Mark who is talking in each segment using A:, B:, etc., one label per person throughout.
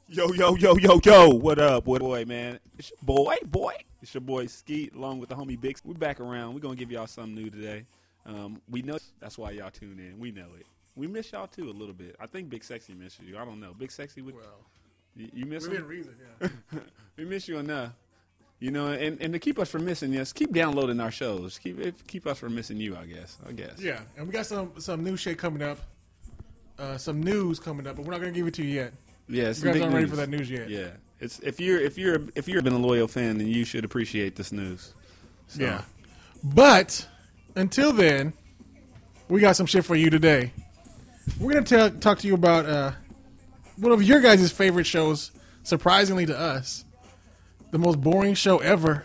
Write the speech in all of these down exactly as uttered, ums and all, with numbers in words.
A: Yo, yo, yo, yo, yo. What up, what boy, man? It's your boy, boy. It's your boy Skeet, along with the homie Bix. We're back around. We're going to give y'all something new today. Um, we know that's why y'all tune in. We know it. We miss y'all, too, a little bit. I think Big Sexy misses you. I don't know. Big Sexy, would,
B: well,
A: you, you miss
B: within
A: him?
B: reason, yeah.
A: We miss you enough. You know, and, and to keep us from missing us, keep downloading our shows. Keep keep us from missing you, I guess. I guess.
B: Yeah, and we got some some new shit coming up. Uh, some news coming up, but we're not gonna give it to you yet.
A: Yeah, it's
B: You guys
A: big
B: aren't ready
A: news.
B: for that news yet.
A: Yeah, it's if you're if you're if you've been a loyal fan, then you should appreciate this news. So.
B: Yeah, but until then, we got some shit for you today. We're gonna tell, talk to you about uh, one of your guys' favorite shows. Surprisingly to us, the most boring show ever.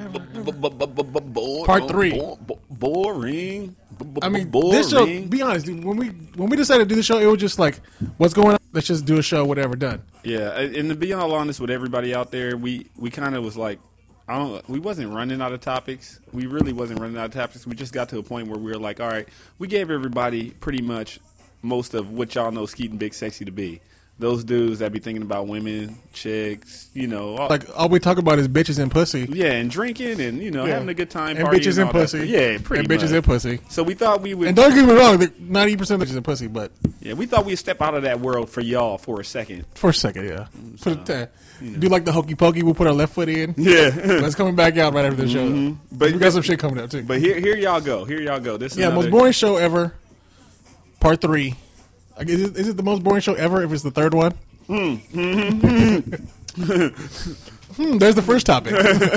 B: Part three.
A: Boring.
B: I mean,
A: boring.
B: this show. Be honest, dude. When we when we decided to do the show, it was just like, what's going on? Let's just do a show. Whatever, done.
A: Yeah, and to be all honest with everybody out there, we we kind of was like, I don't. We wasn't running out of topics. We really wasn't running out of topics. We just got to a point where we were like, all right, we gave everybody pretty much most of what y'all know Skeet and Big Sexy to be. Those dudes that be thinking about women, chicks, you know. All,
B: Like, all we talk about is bitches and pussy.
A: yeah, and drinking and, you know,
B: Yeah.
A: having a good time.
B: And
A: partying
B: bitches and
A: all that
B: pussy.
A: stuff. Yeah, pretty
B: And
A: much.
B: bitches and pussy.
A: So we thought we would.
B: And don't get me wrong, ninety percent bitches and pussy, but
A: Yeah, we thought we'd step out of that world for y'all for a second.
B: for a second, yeah. Put it
A: so,
B: there.
A: you know.
B: Do like the hokey pokey, we'll put our left foot in.
A: Yeah.
B: That's coming back out right after the show.
A: Mhm.
B: But
A: But-
B: we got some shit coming up, too.
A: But here, here y'all go. Here y'all go. This is
B: yeah,
A: another,
B: most boring show ever, part three. Like, Is it, is it the most boring show ever if it's the third one? Hmm, there's the first topic.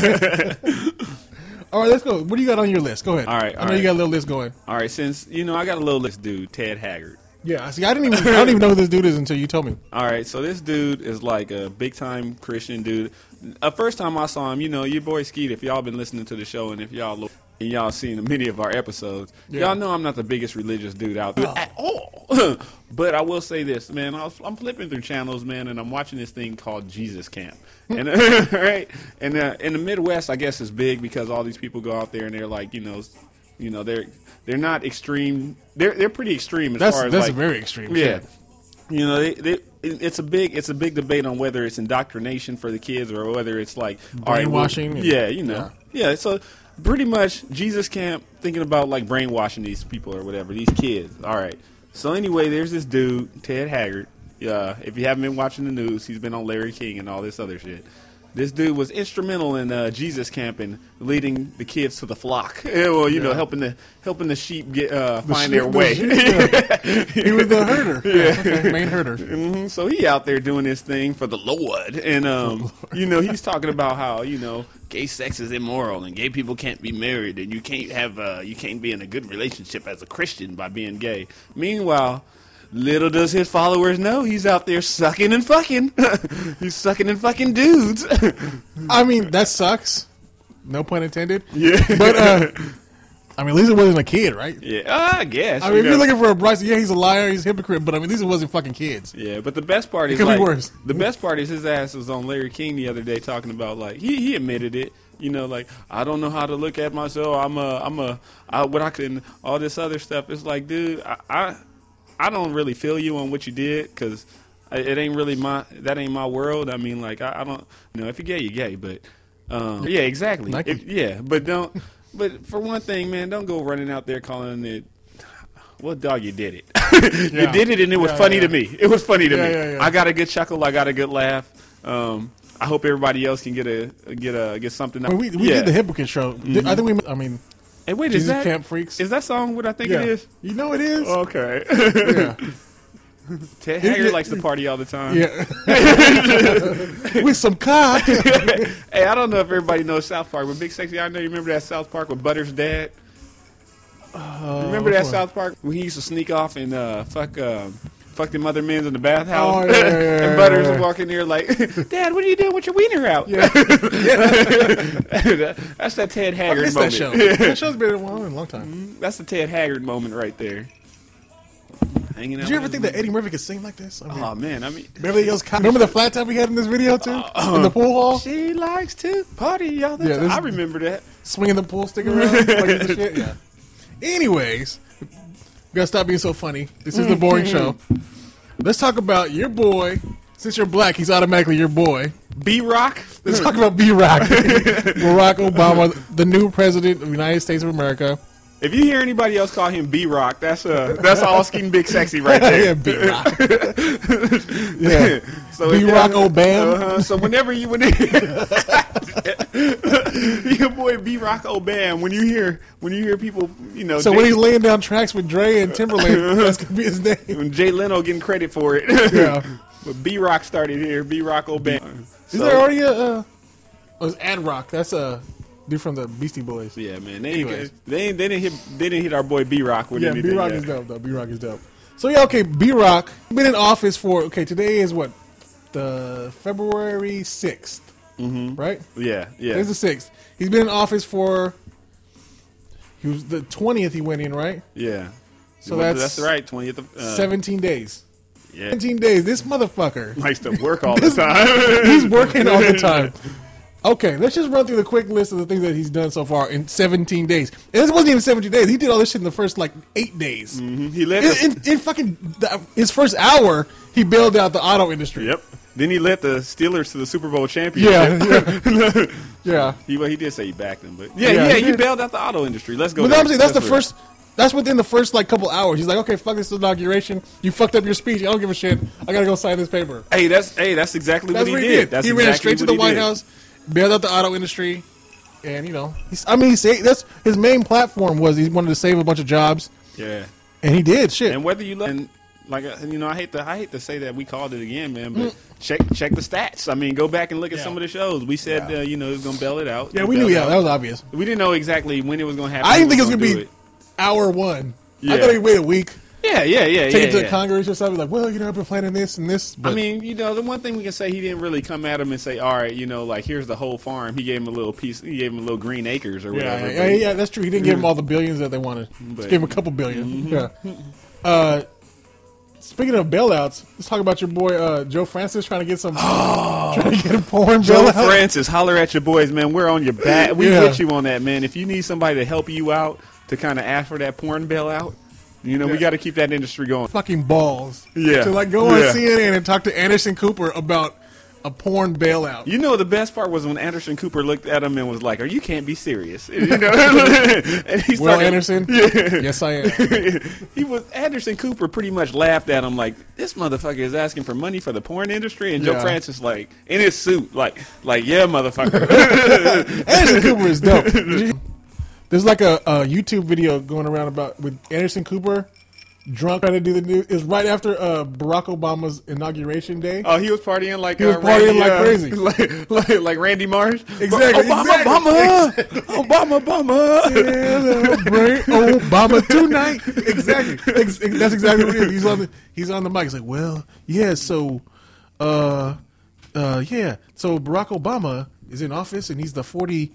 B: All right, let's go. What do you got on your list? Go ahead.
A: All right,
B: I
A: all
B: know
A: right.
B: you got a little list going.
A: All right, since, you know, I got a little list dude, Ted Haggard.
B: Yeah, see, I didn't even I don't even know who this dude is until you told me.
A: All right, so this dude is like a big-time Christian dude. Uh, first time I saw him, you know, your boy Skeet, if y'all been listening to the show and if y'all look, and y'all seen many of our episodes,
B: Yeah.
A: y'all know I'm not the biggest religious dude out there
B: Oh.
A: at all. But I will say this, man, I was, I'm flipping through channels, man, and I'm watching this thing called Jesus Camp. And right, and uh, in the Midwest, I guess it's big because all these people go out there and they're like, you know, you know, they're they're not extreme. They're they're pretty extreme as
B: That's
A: far as
B: that's
A: like,
B: very extreme.
A: yeah.
B: shit.
A: You know, they, they, it- it's a big it's a big debate on whether it's indoctrination for the kids or whether it's like all right, well,
B: Brainwashing and-
A: yeah, you know, yeah. So pretty much Jesus Camp thinking about like brainwashing these people or whatever, these kids. All right. So anyway, there's this dude Ted Haggard. Uh, if you haven't been watching the news, he's been on Larry King and all this other shit. This dude was instrumental in uh, Jesus Camp and leading the kids to the flock. Yeah, well, you know,
B: Yeah.
A: helping the helping the sheep get uh,
B: The
A: find
B: sheep-
A: their
B: the
A: way.
B: sheep, yeah. He was the herder. Yeah, okay, main herder.
A: hmm So he out there doing this thing for the Lord, and um, you know, he's talking about how you know gay sex is immoral and gay people can't be married and you can't have uh, you can't be in a good relationship as a Christian by being gay. Meanwhile, little does his followers know he's out there sucking and fucking. He's sucking and fucking dudes.
B: I mean, that sucks. No pun intended.
A: Yeah.
B: But uh, I mean, at least it wasn't a kid, right?
A: Yeah, I guess.
B: I
A: you
B: mean, if you're
A: know.
B: looking for a Bryce, yeah, he's a liar, he's a hypocrite, but I mean, at least it wasn't fucking kids.
A: Yeah, but the best part is
B: could be
A: like,
B: worse.
A: the best part is his ass was on Larry King the other day talking about like he he admitted it. You know, like I don't know how to look at myself. I'm a I'm a I, what I can all this other stuff. It's like, dude, I I, I don't really feel you on what you did because it ain't really my that ain't my world. I mean, like I, I don't you know if you're gay, you're gay, but um, yeah, exactly.
B: Nike.
A: If, yeah, but don't. But for one thing, man, don't go running out there calling it. Well, dog, you did it. you
B: Yeah.
A: did it, and it was
B: Yeah,
A: funny
B: yeah.
A: to me. It was funny to
B: Yeah,
A: me.
B: yeah, yeah.
A: I got a good chuckle. I got a good laugh. Um, I hope everybody else can get a get a get something.
B: I mean, we we
A: yeah.
B: did the hypocrite show. I think we. I mean,
A: Hey, wait, is
B: Jesus
A: that
B: Camp Freaks.
A: is that song what I think
B: yeah.
A: it is?
B: You know it is.
A: Okay.
B: yeah.
A: Ted Haggard
B: Yeah.
A: likes to party all the time.
B: Yeah. With some cock.
A: Hey, I don't know if everybody knows South Park, but Big Sexy, I know you remember that South Park with Butters' dad. remember that
B: which one?
A: South Park when he used to sneak off and uh, fuck uh, fuck them other men's in the bathhouse,
B: Oh, yeah, yeah, yeah,
A: and Butters
B: yeah.
A: would walk in there like, "Dad, what are you doing with your wiener out?"
B: Yeah.
A: That's that Ted
B: I
A: Haggard
B: missed
A: moment.
B: that show. That show's been around a long time.
A: That's the Ted Haggard moment right there. Hanging out
B: Did you ever
A: with
B: think
A: his
B: that Eddie Murphy could sing like this? I mean,
A: Oh man, I mean,
B: Beverly Hills Cop. Remember the flat top we had in this video too?
A: Uh,
B: in the pool hall?
A: she likes to party all the
B: Yeah,
A: time.
B: this-
A: I remember that.
B: Swinging the pool stick around like the shit? Yeah. Anyways, we gotta stop being so funny. This is the boring show. Let's talk about your boy, Since you're black, he's automatically your boy.
A: B-Rock?
B: Let's talk about B-Rock. Barack Obama, the new president of the United States of America.
A: If you hear anybody else call him B-Rock, that's uh, that's all skin big sexy right there.
B: Yeah, B-Rock. Yeah.
A: So
B: B-Rock Obama.
A: Uh-huh. So whenever you, when your boy B-Rock Obama, when you hear when you hear people, you know.
B: So
A: Jay,
B: when he's laying down tracks with Dre and Timberlake, that's gonna be his name.
A: when Jay Leno getting credit for it.
B: Yeah.
A: But B-Rock started here. B-Rock Obama.
B: Is
A: So,
B: there already a? Uh, oh, it's Ad Rock. That's a dude from the Beastie Boys.
A: Yeah, man. They
B: Anyways.
A: ain't, they ain't, they didn't hit they didn't hit our boy B-Rock with
B: Yeah,
A: anything.
B: B-Rock
A: yet.
B: is dope, though. B-Rock is dope. So, yeah, okay, B-Rock been in office for, okay, today is what? The February sixth, mm-hmm. right?
A: Yeah, yeah.
B: Today's the sixth. He's been in office for, he was the twentieth he went in, right?
A: Yeah.
B: So
A: Well,
B: that's,
A: that's right. Twentieth. Of, uh,
B: seventeen days.
A: Yeah.
B: seventeen days. This motherfucker.
A: Likes to work all the time.
B: He's working all the time. Okay, let's just run through the quick list of the things that he's done so far in seventeen days. And this wasn't even seventeen days. He did all this shit in the first, like, eight days.
A: Mm-hmm. He let.
B: In,
A: The,
B: in, in fucking the, his first hour, he bailed out the auto industry.
A: yep. Then he led the Steelers to the Super Bowl championship.
B: Yeah, yeah. yeah.
A: He well, he did say he backed them, but yeah,
B: Yeah,
A: yeah,
B: he
A: he,
B: did.
A: bailed out the auto industry. Let's go.
B: But
A: there.
B: I'm saying that's the
A: real.
B: first. That's within the first like couple hours. He's like, okay, fuck this inauguration. You fucked up your speech. I don't give a shit. I gotta go sign this paper.
A: Hey, that's hey, that's exactly
B: That's
A: what
B: what
A: he
B: he
A: did.
B: did.
A: That's
B: he
A: exactly
B: ran straight to
A: what
B: the
A: he
B: White
A: did.
B: House, bailed out the auto industry, and you know, he's, I mean, he saved, that's his main platform was he wanted to save a bunch of jobs,
A: Yeah.
B: and he did. Shit.
A: And whether you look, and like uh, you know, I hate to I hate to say that we called it again, man, but
B: Mm.
A: check check the stats. I mean, go back and look at
B: Yeah.
A: some of the shows. We said
B: Yeah.
A: uh, you know it was gonna bail it out.
B: yeah,
A: It
B: we knew.
A: bailed
B: Yeah,
A: out.
B: that was obvious.
A: We didn't know exactly when it was gonna happen.
B: I didn't
A: Who
B: think it was gonna
A: do
B: be
A: it.
B: hour one.
A: Yeah.
B: I thought he'd wait a week,
A: Yeah, yeah, yeah,
B: take
A: yeah.
B: it to
A: yeah.
B: the Congress or something. Like, well, you know, I've been planning this and this. But
A: I mean, you know, the one thing we can say, he didn't really come at him and say, all right, you know, like, here's the whole farm. He gave him a little piece. He gave him a little green acres or
B: yeah,
A: whatever.
B: yeah, yeah, yeah, that's true. He didn't give him all the billions that they wanted.
A: But-
B: Just gave him a couple billion.
A: Mm-hmm.
B: Yeah. Uh, speaking of bailouts, let's talk about your boy uh, Joe Francis trying to get some, trying to get a porn
A: Joe
B: bailout.
A: Francis, holler at your boys, man. We're on your back. We
B: Yeah.
A: with you on that, man. If you need somebody to help you out to kind of ask for that porn bailout, you know, we
B: Yeah.
A: got to keep that industry going.
B: Fucking balls.
A: Yeah.
B: To like go on
A: Yeah.
B: C N N and talk to Anderson Cooper about a porn bailout.
A: You know, the best part was when Anderson Cooper looked at him and was like, "Or you can't be serious." You know? and he
B: Will
A: started-
B: Anderson?
A: Yeah.
B: Yes, I am.
A: he was Anderson Cooper pretty much laughed at him like, this motherfucker is asking for money for the porn industry, and Joe
B: Yeah.
A: Francis like in his suit like like yeah motherfucker.
B: Anderson Cooper is dope. There's like a, a YouTube video going around about with Anderson Cooper drunk trying to do the news. It's right after uh, Barack Obama's inauguration day.
A: Oh, he was partying like
B: He was
A: uh,
B: partying
A: Randy,
B: like
A: uh,
B: crazy.
A: like, like like Randy Marsh.
B: Exactly,
A: Obama,
B: exactly.
A: Obama, Obama, Obama.
B: Celebrate Obama tonight. Exactly. Ex- ex- That's exactly what it is. He's on the he's on the mic. He's like, well, yeah, so uh uh yeah. So Barack Obama is in office and he's the forty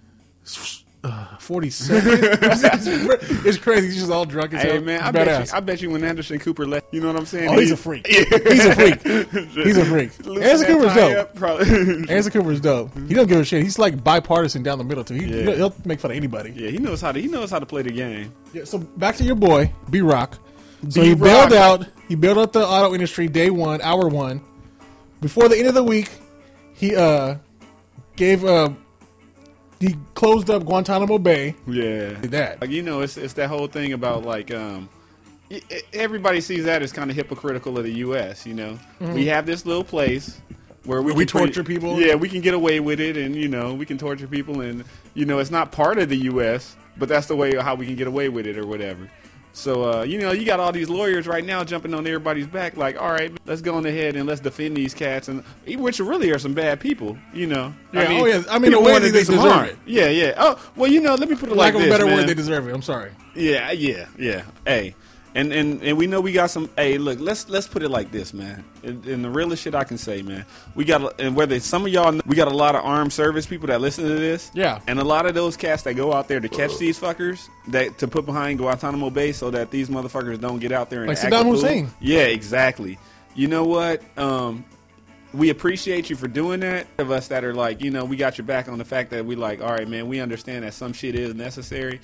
B: uh, forty-second. It's crazy. He's just all drunk as
A: Hey
B: hell.
A: man, I
B: He's
A: bet
B: badass.
A: you, I bet you when Anderson Cooper left, you know what I'm saying?
B: Oh, he's a freak. He's a freak. He's a freak.
A: Loosen
B: Anderson
A: that
B: Cooper's
A: tie
B: dope.
A: up, probably.
B: Anderson Cooper's dope. He don't give a shit. He's like bipartisan down the middle too. He,
A: Yeah.
B: He'll make fun of anybody.
A: Yeah, he knows how to he knows how to play the game.
B: Yeah, so back to your boy, B Rock. So he
A: B-Rock.
B: bailed out. He bailed out the auto industry day one, hour one. Before the end of the week, he uh gave uh he closed up Guantanamo Bay.
A: Yeah,
B: Did that?
A: like you know, it's it's that whole thing about like um, e- e- everybody sees that as kind of hypocritical of the U S. You know, we have this little place where we
B: Where we
A: can pretty-
B: torture people?
A: Yeah, we can get away with it, and you know, we can torture people, and you know, it's not part of the U S, but that's the way how we can get away with it or whatever. So, uh, you know, you got all these lawyers right now jumping on everybody's back, like, all right, let's go on ahead and let's defend these cats, and which really are some bad people, you know.
B: Yeah, oh, yeah. I mean,
A: people
B: the way
A: wanna
B: that
A: do
B: they
A: some
B: deserve
A: harm.
B: it.
A: Yeah, yeah. Oh, well, you know, let me put it like
B: Lack of
A: this,
B: a better
A: man.
B: word, they deserve it. I'm sorry.
A: Yeah, yeah, yeah. Hey, and and and we know we got some. Hey, look, let's let's put it like this, man. And, and the realest shit I can say, man. We got, and whether some of y'all, know, we got a lot of armed service people that listen to this.
B: Yeah.
A: And a lot of those cats that go out there to catch these fuckers, that to put behind Guantanamo Bay, so that these motherfuckers don't get out there and
B: Like
A: act a
B: Saddam
A: fool.
B: Hussein.
A: Yeah, exactly. You know what? Um, we appreciate you for doing that. Of us that are like, you know, we got your back on the fact that we like, all right, man, we understand that some shit is necessary.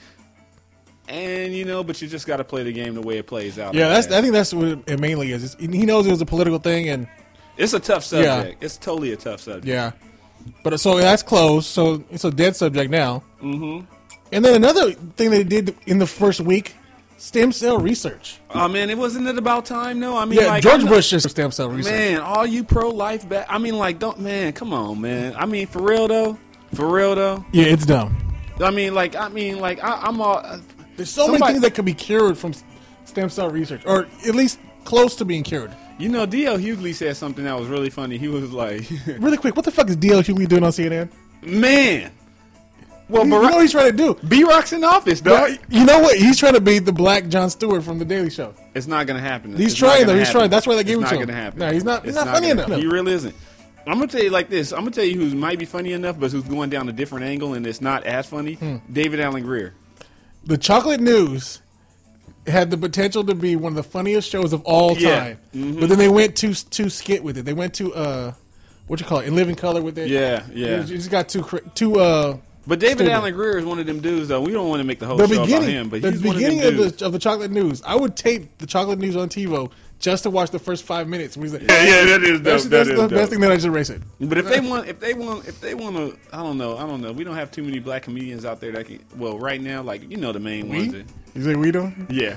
A: And you know, but you just got to play the game the way it plays out.
B: Yeah,
A: like
B: that's.
A: that.
B: I think that's what it mainly is. It's, he knows it was a political thing, and
A: It's a tough subject. It's totally a tough subject.
B: Yeah. But so that's closed. So it's a dead subject now. Mm-hmm. And then another thing they did in the first week, stem cell research.
A: Oh man, it wasn't it about time? No, I mean,
B: Yeah,
A: like,
B: George
A: I know-
B: Bush just stem cell research.
A: Man, all you pro-life back. I mean, like, don't man, come on, man. I mean, for real though, for real though.
B: Yeah, it's dumb.
A: I mean, like, I mean, like, I, I'm all. Uh,
B: There's so
A: somebody-
B: many things that could be cured from s- stem cell research, or at least close to being cured.
A: You know, D L Hughley said something that was really funny. He was like,
B: Really quick, what the fuck is D L Hughley doing on C N N?
A: man. Well,
B: You, you know what he's trying to do?
A: B-Rock's in office, dog.
B: You know what? He's trying to be the black Jon Stewart from The Daily Show.
A: It's not gonna happen.
B: He's
A: It's
B: trying,
A: not
B: though.
A: gonna
B: He's
A: happen.
B: trying. That's why they gave
A: It's
B: it
A: not
B: to him.
A: gonna happen.
B: No, he's not- he's
A: It's
B: not funny
A: gonna-
B: enough.
A: He really isn't. I'm gonna tell you like this. I'm gonna tell you who's might be funny enough, but who's going down a different angle and it's not as funny.
B: Hmm.
A: David Allen Greer.
B: The Chocolate News had the potential to be one of the funniest shows of all
A: Yeah.
B: time,
A: Mhm.
B: but then they went too too skit with it. They went to uh, what you call it, In Living Color with it.
A: Yeah, yeah.
B: It just got too cr- too uh.
A: But David
B: Stupid.
A: Allen Greer is one of them dudes, though. We don't want to make the whole
B: The
A: show about
B: beginning,
A: him, but
B: the
A: he's one of
B: beginning
A: them
B: of,
A: dudes.
B: the of the Chocolate News. I would tape the Chocolate News on TiVo just to watch the first five minutes. He's like,
A: Yeah, yeah, that is dope.
B: That's,
A: That
B: that's
A: is
B: the
A: dope.
B: best thing that I just erased it.
A: But if they want, if they want, if they want to, I don't know, I don't know. We don't have too many black comedians out there that can. Well, right now, like you know, the main
B: We?
A: ones. That,
B: You say we don't?
A: yeah,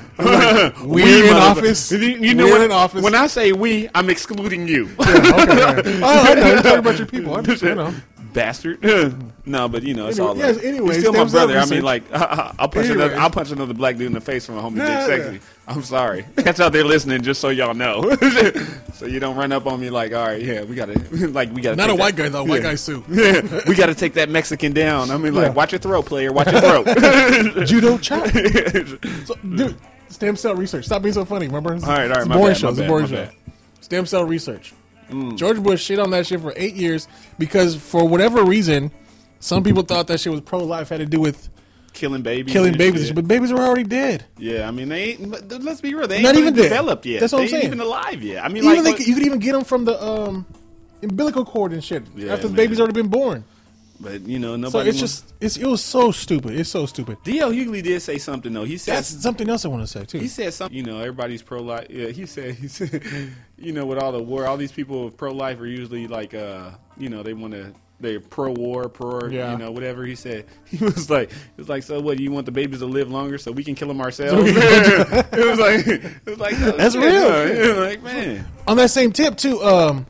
B: we in
A: motherfucker.
B: office.
A: You, you know
B: We're
A: what?
B: in office.
A: When I say we, I'm excluding you,
B: Yeah, okay, right. Oh, I know. You're talking about your people. I you know.
A: bastard. No, but you know, it's
B: Anyway,
A: all.
B: yes,
A: love.
B: anyway,
A: He's still my
B: stem cell
A: brother. I mean,
B: research.
A: like, I'll punch
B: Anyway.
A: another. I'll punch another black dude in the face from a homie
B: Nah,
A: dick sexy. I'm sorry. That's out there listening, just so y'all know, so you don't run up on me like, all right, yeah, we gotta, like, we gotta.
B: Not a
A: take
B: white
A: that-
B: guy though. White
A: Yeah.
B: guy sue.
A: we got to take that Mexican down. I mean, like,
B: Yeah.
A: watch your throat, player. Watch your throat.
B: Judo chop. So, dude, stem cell research. Stop being so funny. Remember? It's,
A: All right, all right,
B: it's a
A: my
B: boring
A: bad,
B: show.
A: my
B: It's a
A: bad,
B: boring
A: my
B: show.
A: bad.
B: Stem cell research. George Bush shit on that shit for eight years because for whatever reason, some people thought that shit was pro-life, had to do with
A: Killing babies.
B: killing
A: and
B: babies,
A: shit.
B: but babies were already dead.
A: Yeah, I mean, they ain't. But th- let's be real. They ain't
B: Not
A: really
B: even dead.
A: developed yet.
B: That's what
A: they
B: I'm saying.
A: ain't even alive yet. I mean,
B: Even
A: like,
B: they,
A: what-
B: could- you could even get them from the um, umbilical cord and shit
A: Yeah,
B: after the
A: man.
B: baby's already been born.
A: but you know,
B: So
A: nobody.
B: it's
A: wants-
B: just it's it was so stupid. It's so stupid.
A: D L Hughley did say something though. He said
B: That's something else I want to say too.
A: He said something. You know, everybody's pro life. Yeah, he said. He said. You know, with all the war, all these people pro life are usually like, uh, you know, they want to. They're pro war, pro,
B: Yeah.
A: you know, whatever he said. He was like, it was like, so what? You want the babies to live longer so we can kill them ourselves? it was like, it was like, oh,
B: That's
A: shit,
B: real.
A: no. It was like, man,
B: On that same tip too, um,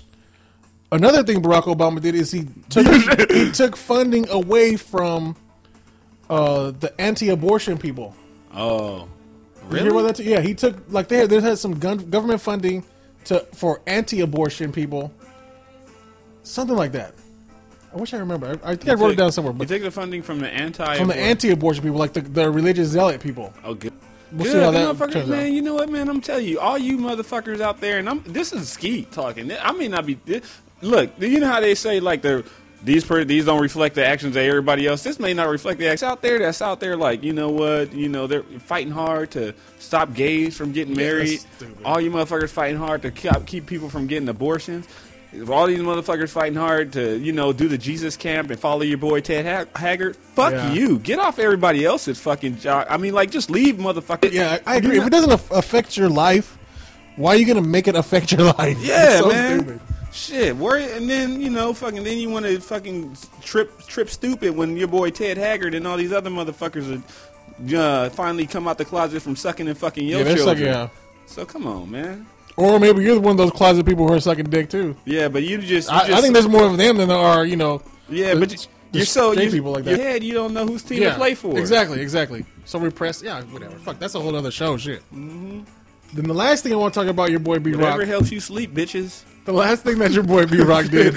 B: another thing Barack Obama did is he took he took funding away from uh, the anti-abortion people.
A: oh,
B: Did you hear about
A: really?
B: that too? Yeah, he took like they had, they had some gun, government funding to for anti-abortion people, something like that. I wish I remember. I, I think I wrote it down somewhere.
A: You
B: But
A: take the funding from the anti,
B: from the anti-abortion people, like the, the religious zealot people.
A: Oh, good.
B: We'll
A: Good,
B: see how
A: the
B: that
A: motherfuckers,
B: turns
A: man.
B: out.
A: You know what, man? I'm telling you, all you motherfuckers out there, and I'm. This is Skeet talking. I may not be. Look, you know how they say like the these per, these don't reflect the actions of everybody else. This may not reflect the actions out there. That's out there. Like, you know what? You know they're fighting hard to stop gays from getting
B: Yeah,
A: married.
B: that's stupid.
A: All you motherfuckers fighting hard to keep, keep people from getting abortions. All these motherfuckers fighting hard to, you know, do the Jesus camp and follow your boy Ted Hag- Haggard. Fuck
B: Yeah.
A: you. Get off everybody else's fucking job. I mean, like, just leave, motherfucker.
B: Yeah, I, I agree.
A: You're
B: If it
A: not-
B: doesn't aff- affect your life, why are you gonna make it affect your life?
A: Yeah,
B: It's so
A: man.
B: stupid.
A: Shit, worry, and then you know, fucking, then you want to fucking trip, trip stupid when your boy Ted Haggard and all these other motherfuckers are uh, finally come out the closet from sucking and fucking your
B: Yeah, that's like
A: children.
B: yeah.
A: So come on, man.
B: Or maybe you're one of those closet people who are sucking dick too.
A: Yeah, but you just, you
B: I,
A: just
B: I think there's more of them than there are, you know.
A: yeah,
B: the-
A: but you,
B: the
A: you're so
B: straight
A: you,
B: people like
A: your
B: that.
A: head, you don't know whose team
B: Yeah,
A: to play for.
B: exactly, exactly. So repressed. Yeah, whatever. Fuck, that's a whole other show. Shit. Mm-hmm. Then the last thing I want to talk about your boy B
A: Whatever
B: Rock.
A: helps you sleep, bitches.
B: The last thing that your boy B Rock did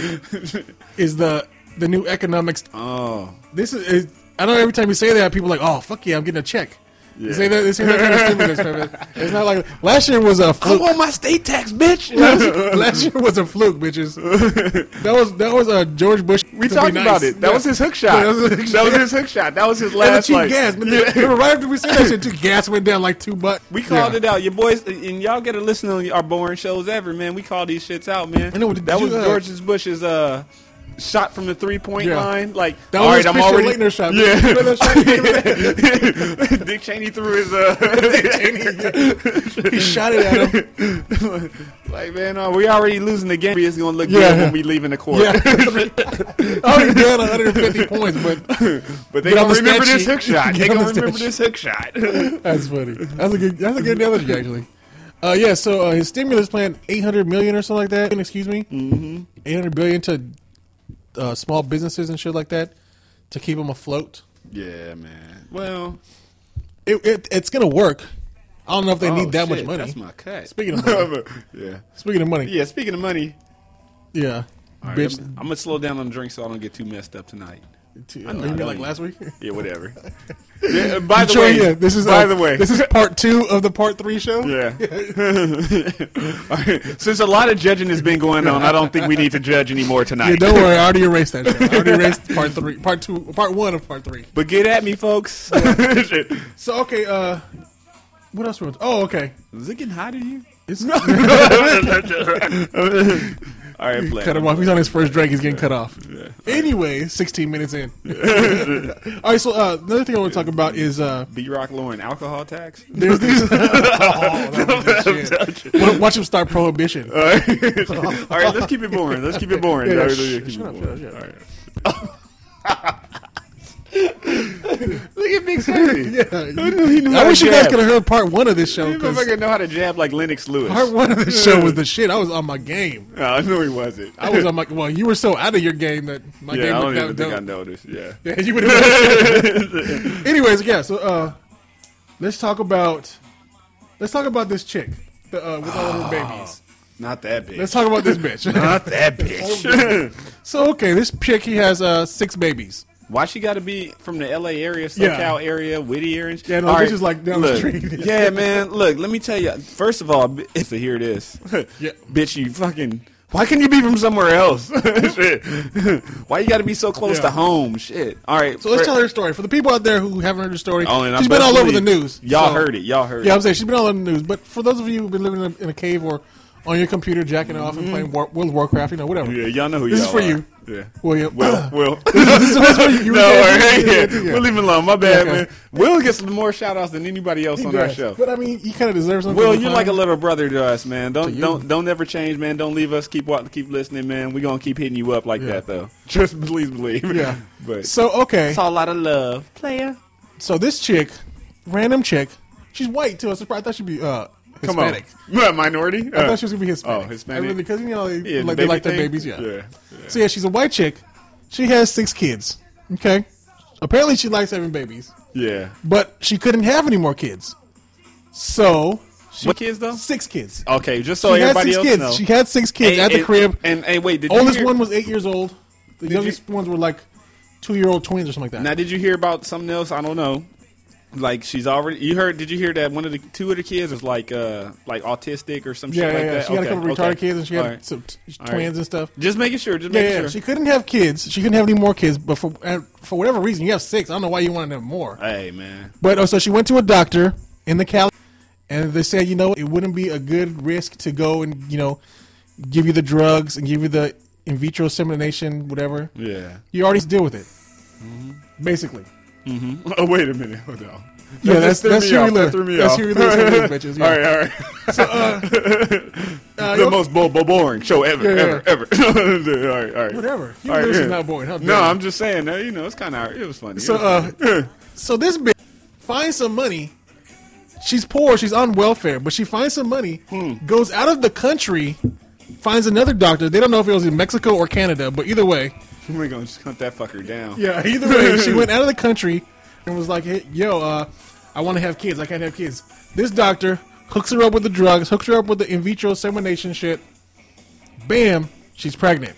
B: is the the new economics.
A: Oh,
B: This is, is I know every time you say that, people are like, oh fuck yeah, I'm getting a check.
A: yeah.
B: You say that, they say that kind of stimulus. man. It's not like last year was a
A: I
B: fluke.
A: want my state tax, bitch.
B: last, last year was a fluke, bitches. That was that was a George Bush.
A: We
B: to
A: talked
B: be nice.
A: about it. That
B: Yeah.
A: was his hook shot.
B: Yeah, that was his hook
A: That was
B: shot.
A: his hook shot. That was his
B: That was
A: last
B: cheap
A: like.
B: gas. But
A: Yeah.
B: remember, right after we said that shit, too, gas went down like two bucks.
A: We called
B: Yeah.
A: it out, your boys, and y'all get to listen to our boring shows ever, man. We call these shits out, man.
B: I know, did
A: that
B: you,
A: was
B: uh,
A: George Bush's uh, shot from the three point
B: Yeah.
A: line. Like,
B: That
A: all
B: was
A: right,
B: his
A: I'm
B: Christian
A: already.
B: Laettner shot.
A: Yeah.
B: Remember that shot?
A: Dick Cheney threw his. Uh,
B: He shot it at him.
A: like, man, uh, we already losing the game. It's gonna look
B: Yeah.
A: good when we leaving the court.
B: Yeah. Already down one hundred fifty points, but
A: But they
B: Get on
A: gonna
B: the
A: remember
B: stat
A: this
B: sheet.
A: hook shot.
B: Get
A: They
B: on
A: gonna
B: the
A: remember
B: stat
A: this hook shot.
B: that's funny. That's a good. That's a good analogy, actually. Uh, yeah. So uh, his stimulus plan, eight hundred million or something like that. Excuse me, mm-hmm. eight hundred billion to uh, small businesses and shit like that to keep them afloat.
A: Yeah, man. Well,
B: It, it it's gonna work. I don't know if they
A: oh,
B: need that
A: shit,
B: much money.
A: That's my cut.
B: Speaking of money.
A: yeah,
B: Speaking of money,
A: yeah. Speaking of money,
B: yeah,
A: all right,
B: bitch.
A: I'm, I'm gonna slow down on the drink so I don't get too messed up tonight.
B: T-
A: I
B: oh,
A: know,
B: you
A: I
B: mean
A: know
B: like
A: you-
B: last week?
A: Yeah, whatever. Yeah, uh, by the
B: Sure,
A: way,
B: yeah, this is
A: by
B: uh,
A: the way,
B: this is part two of the part three show.
A: yeah. All right. Since a lot of judging has been going on, I don't think we need to judge anymore tonight.
B: Yeah, don't worry. I already erased that. Show. I already erased part three, part two, part one of part three.
A: But get at me, folks. Shit.
B: So okay, uh, what else? Was, oh, okay.
A: Is it getting hot in you?
B: It's
A: All right, play.
B: cut him off. He's on his first drink. He's getting cut off. Anyway, sixteen minutes in. All right. So uh, another thing I want to talk about is uh,
A: B Rock lowering alcohol tax.
B: there's these. oh, that was good shit. Wa- Watch him start prohibition.
A: All right. All right, let's keep it boring. Let's keep it boring.
B: Yeah,
A: All right,
B: sh-
A: let's keep
B: shut
A: it
B: up,
A: boring.
B: shut up, shut
A: All right. Look at Big Sandy.
B: Yeah.
A: He knew
B: I
A: how
B: wish
A: to
B: you guys
A: jab.
B: could have heard part one of this show.
A: This
B: 'Cause
A: motherfucker know how to jab like Lennox Lewis.
B: part one of this show was the shit. I was on my game.
A: No, I knew he wasn't.
B: I was on my. Well, you were so out of your game that my
A: yeah,
B: game
A: I don't
B: looked
A: even
B: out
A: think I
B: dope.
A: noticed. Yeah.
B: Yeah, you would have. Anyways, yeah. So, uh, let's talk about let's talk about this chick the, uh, with all of her babies.
A: Not that bitch.
B: Let's talk about this bitch.
A: Not that bitch.
B: So, okay, this chick, he has uh six babies.
A: Why she got to be from the L A area, SoCal
B: Yeah.
A: area, Whittier? And
B: Yeah, no,
A: All
B: bitch is like down the
A: look,
B: street.
A: Yeah, man. Look, let me tell you. First of all, bi- so here it is.
B: Yeah.
A: Bitch, you fucking. Why can you be from somewhere else? Shit. Why you got to be so close
B: Yeah.
A: to home? Shit. All right.
B: So let's
A: for-
B: tell her story for the people out there who haven't heard her story.
A: Oh, and I
B: she's been
A: best
B: all over the
A: believe-
B: news.
A: Y'all
B: So-
A: heard it. Y'all heard
B: Yeah,
A: it.
B: I'm saying she's been all over the news. But for those of you who've been living in a, in a cave or on your computer jacking off and playing War, World of Warcraft, you know, whatever.
A: Yeah, y'all know who
B: This
A: y'all
B: is for
A: are.
B: you.
A: Yeah.
B: William.
A: Will, Will.
B: this is for you. You
A: no,
B: were
A: all
B: there.
A: right,
B: Yeah,
A: yeah.
B: yeah, yeah.
A: We'll leave him alone. My bad,
B: Okay.
A: man. Will gets more shout outs than anybody else
B: He
A: on our
B: does.
A: show.
B: But I mean, you kind of deserve something.
A: Will,
B: from
A: you're
B: the
A: like a
B: time.
A: little brother to us, man.
B: To
A: Don't
B: you.
A: don't don't ever change, man. Don't leave us. Keep wa- keep listening, man. We're gonna keep hitting you up like
B: Yeah.
A: that, though. Just please believe.
B: Yeah.
A: but
B: So okay,
A: it's all a lot of love, player.
B: so this chick, random chick, she's white too. I was surprised. I thought she'd be uh,
A: Come on,
B: Hispanic.
A: What, minority.
B: I thought she was gonna be Hispanic.
A: Oh, Hispanic.
B: I really, because you know they,
A: Yeah, the
B: like they
A: baby
B: like their
A: thing?
B: babies. Yeah.
A: yeah.
B: So yeah, she's a white chick. She has six kids. Okay. Apparently, she likes having babies,
A: Yeah.
B: but she couldn't have any more kids. So she
A: What kids though?
B: six kids.
A: Okay, just so
B: she had
A: everybody
B: six
A: else
B: kids.
A: knows.
B: She had six kids
A: And-
B: at the
A: and-
B: crib.
A: And hey, wait, did you
B: Oldest
A: hear,
B: one was eight years old. The
A: Did
B: youngest ones were like two-year-old twins or something like that.
A: Now, did you hear about something else? I don't know. Like she's already. You heard? Did you hear that one of the two of the kids is like uh like autistic or some
B: yeah,
A: shit
B: yeah,
A: like
B: yeah.
A: that?
B: She had
A: Okay,
B: a couple
A: okay.
B: retarded kids, and she had
A: All right.
B: some t-
A: All
B: twins
A: right.
B: and stuff.
A: Just making sure. Just
B: Yeah,
A: making
B: yeah.
A: sure.
B: She couldn't have kids. She couldn't have any more kids, but for uh, for whatever reason, you have six. I don't know why you wanted to have more.
A: Hey, man.
B: But uh, so she went to a doctor in the Cali, and they said, you know, it wouldn't be a good risk to go and you know give you the drugs and give you the in vitro insemination, whatever.
A: Yeah.
B: You already deal with it, basically.
A: Oh, wait a minute. Hold on.
B: Yeah,
A: That
B: that's
A: just threw
B: that's
A: me
B: who we
A: off. That
B: live.
A: threw me
B: That's
A: off.
B: who we live. Bitches. Yeah.
A: All right, all right.
B: Uh,
A: the
B: yo-
A: most bo- bo- boring show ever,
B: Yeah,
A: ever, ever. all right, all right.
B: Whatever. You
A: All right,
B: this is
A: yeah.
B: not boring. How dare
A: No,
B: you.
A: I'm just saying. That, you know, it's kind of. It was funny. It
B: So,
A: was
B: uh,
A: funny.
B: so this bitch finds some money. She's poor. She's on welfare, but she finds some money.
A: Hmm.
B: Goes out of the country, finds another doctor. They don't know if it was in Mexico or Canada, but either way,
A: we're gonna just hunt that fucker down.
B: yeah. Either way, she went out of the country and was like, "Hey, yo, uh, I want to have kids. I can't have kids." This doctor hooks her up with the drugs, hooks her up with the in vitro insemination shit. Bam, she's pregnant.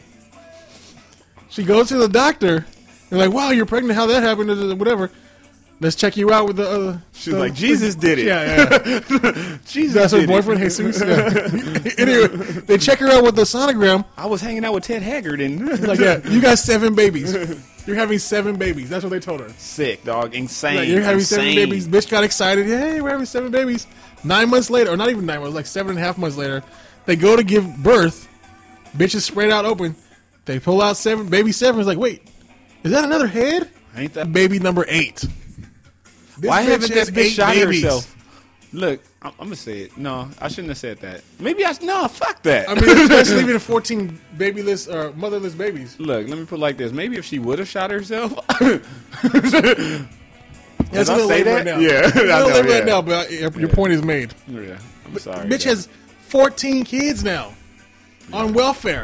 B: She goes to the doctor. They're like, "Wow, you're pregnant. How that happened? Whatever. Let's check you out with the other."
A: She's
B: the-
A: like, Jesus did it.
B: Yeah, yeah.
A: Jesus
B: That's her
A: did
B: boyfriend,
A: it.
B: Jesus. Yeah. Anyway, they check her out with the sonogram.
A: I was hanging out with Ted Haggard and
B: Like, yeah, you got seven babies. You're having seven babies. That's what they told her.
A: sick dog, insane.
B: Like, you're having
A: insane.
B: seven babies. Bitch got excited. Hey, we're having seven babies. Nine months later, or not even nine months, like seven and a half months later, they go to give birth. Bitch is spread out open. They pull out seven. Baby seven is like, wait, is that another head?
A: Ain't that?
B: Baby number eight. This
A: Why
B: bitch
A: haven't
B: has
A: this bitch
B: eight
A: shot
B: babies.
A: herself? Look, I'm, I'm gonna say it. No, I shouldn't have said that. Maybe I. No, fuck that.
B: I mean, especially leaving fourteen babyless or motherless babies.
A: Look, let me put it like this. Maybe if she would have shot herself.
B: That's
A: Did
B: a
A: I
B: little
A: say
B: late
A: that?
B: right now.
A: Yeah,
B: It's a
A: I
B: little
A: know,
B: late
A: yeah.
B: right now, but your, your
A: Yeah.
B: point is made.
A: Yeah, I'm sorry.
B: Bitch
A: though.
B: has fourteen kids now on welfare.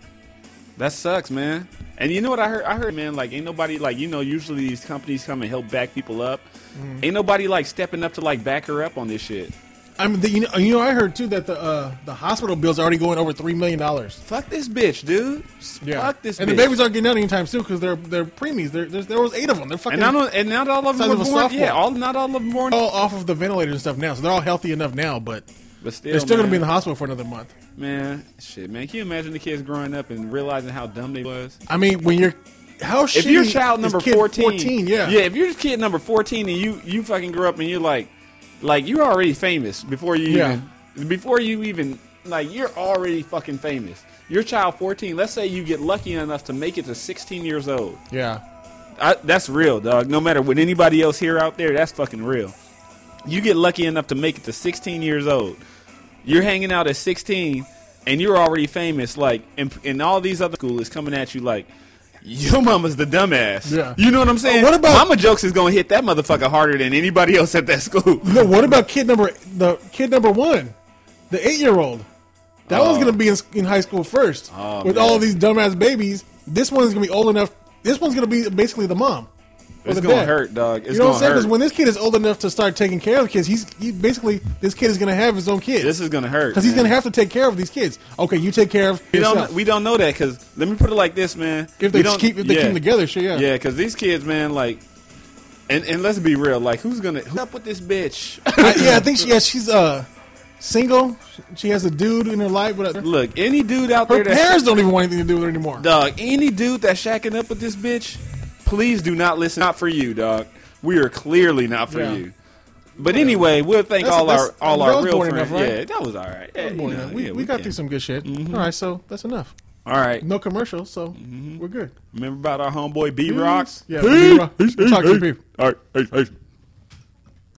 A: That sucks, man. And you know what I heard? I heard, man, like ain't nobody like you know. Usually these companies come and help back people up.
B: Mm.
A: Ain't nobody like stepping up to like back her up on this shit.
B: I mean, the, you know, you know, I heard too that the uh, the hospital bills are already going over three million dollars.
A: Fuck this bitch, dude. Fuck this
B: and
A: bitch.
B: the babies aren't getting out anytime soon because they're they're preemies. There, there's there was eight of them. They're fucking
A: and not and not all of them
B: size
A: were
B: of a
A: born.
B: softball.
A: Yeah, all not all of them born.
B: all off of the ventilators and stuff now, so they're all healthy enough now. But
A: But still,
B: they're still
A: man,
B: gonna be in the hospital for another month.
A: Man, shit, man. Can you imagine the kids growing up and realizing how dumb they was?
B: I mean, when you're how
A: If you're
B: shitty
A: child
B: is
A: number
B: kid
A: fourteen,
B: fourteen, yeah,
A: yeah. If you're kid number fourteen and you you fucking grew up and you're like, like you're already famous before you
B: Yeah.
A: even before you even like you're already fucking famous. Your child fourteen. Let's say you get lucky enough to make it to sixteen years old.
B: yeah.
A: I, that's real, dog. No matter what anybody else here out there, that's fucking real. You get lucky enough to make it to sixteen years old. You're hanging out at sixteen, and you're already famous. Like, and, and all these other schools is coming at you like, your mama's the dumbass.
B: Yeah.
A: You know what I'm saying?
B: Oh, what about-
A: Mama Jokes is gonna hit that motherfucker harder than anybody else at that school.
B: No, what about kid number the kid number one, the eight year old? That
A: Oh.
B: one's gonna be in, in high school first
A: Oh,
B: with
A: man.
B: all of these dumbass babies. This one's gonna be old enough. This one's gonna be basically the mom. or
A: It's
B: the
A: gonna
B: dad.
A: hurt, dog. It's
B: You know what I'm
A: gonna
B: saying? Because
A: hurt.
B: when this kid is old enough to start taking care of the kids, he's he basically this kid is gonna have his own kids.
A: This is gonna hurt
B: because he's
A: man.
B: gonna have to take care of these kids. Okay, you take care of
A: We
B: yourself.
A: don't. We don't know that because let me put it like this, man.
B: if
A: We
B: they
A: don't-
B: keep if they
A: yeah.
B: keep them together, sure, yeah.
A: Yeah, because these kids, man, like, and, and let's be real, like, who's gonna who's up with this bitch?
B: I, yeah, I think she, yeah, she's uh single. She has a dude in her life, but uh,
A: Look, any dude out
B: her
A: there that
B: parents don't even want anything to do with her anymore.
A: dog, any dude that's shacking up with this bitch, please do not listen. Not for you, dog. We are clearly not for
B: Yeah.
A: you. But anyway, we'll thank
B: That's-
A: all our
B: that's-
A: all
B: that
A: our
B: was
A: real
B: boring
A: friends.
B: enough, right?
A: Yeah, that was all right. Yeah,
B: Boy,
A: you know,
B: we
A: yeah,
B: we got
A: can.
B: through some good shit.
A: Mhm.
B: All right, so that's enough.
A: All right.
B: No commercials, so we're good.
A: Remember about our homeboy B Rocks?
B: Yeah, we'll talk to you, people.
A: All right. Peace, peace.